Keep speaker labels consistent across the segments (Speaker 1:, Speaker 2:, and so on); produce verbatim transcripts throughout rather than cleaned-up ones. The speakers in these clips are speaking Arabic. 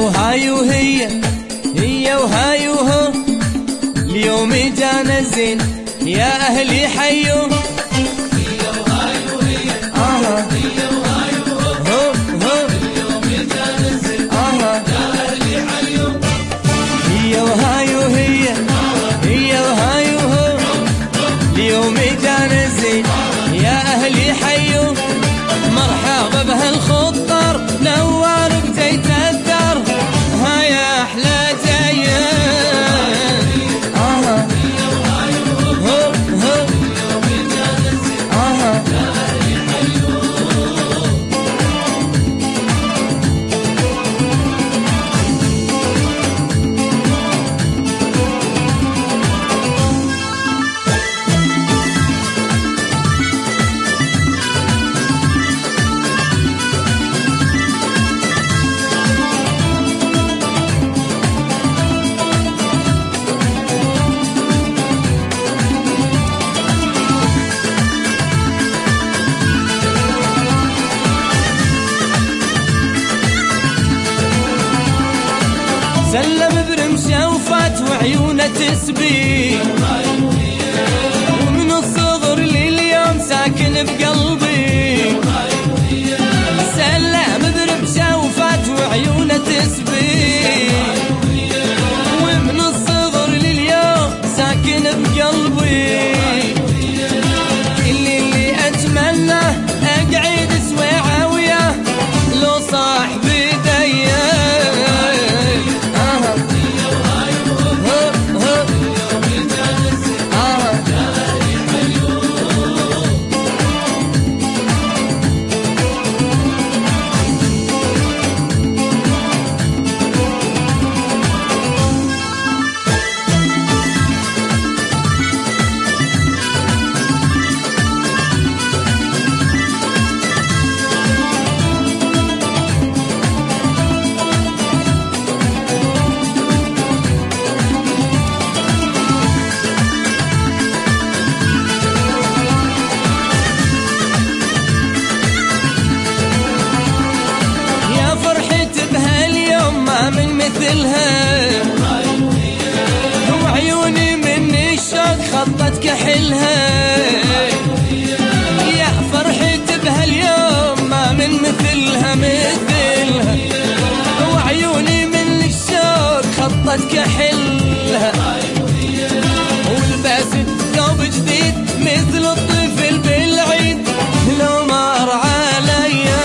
Speaker 1: وهاي وهي هي وهاي وهو اليوم جانا الزين يا أهلي حيوا. هي وهاي وهي آه هي وهاي وهو هو اليوم جانا الزين آه يا أهلي حيوا. هي وهاي وهي هي وهاي وهو اليوم جانا الزين يا أهلي حيوا. مرحبا بهالخضر نوار بزيت الدار هاي أحلى زين آه هو هو آه سلم برمشة وفات وعيونه تسبي ومن الصغر لليوم ساكن بقلبي. سلم برمشة وفات وعيونه تسبي ومن الصغر لليوم ساكن بقلبي. كل اللي أتمنى أقعد سويعة وياه لو صاحبي ديان من مثلها وعيوني من الشوق خطت كحلها. يا فرحت بهاليوم ما من مثلها مثلها وعيوني من الشوق خطت كحلها. ولبست ثوب جديد مثل الطفل بالعيد لو مر عليا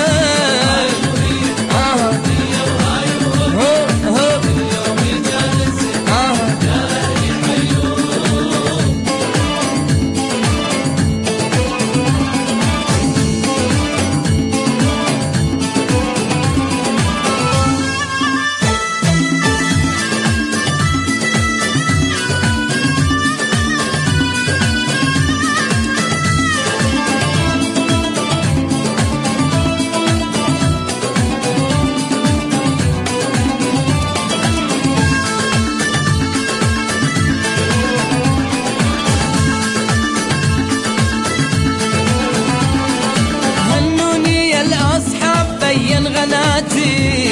Speaker 1: غناتي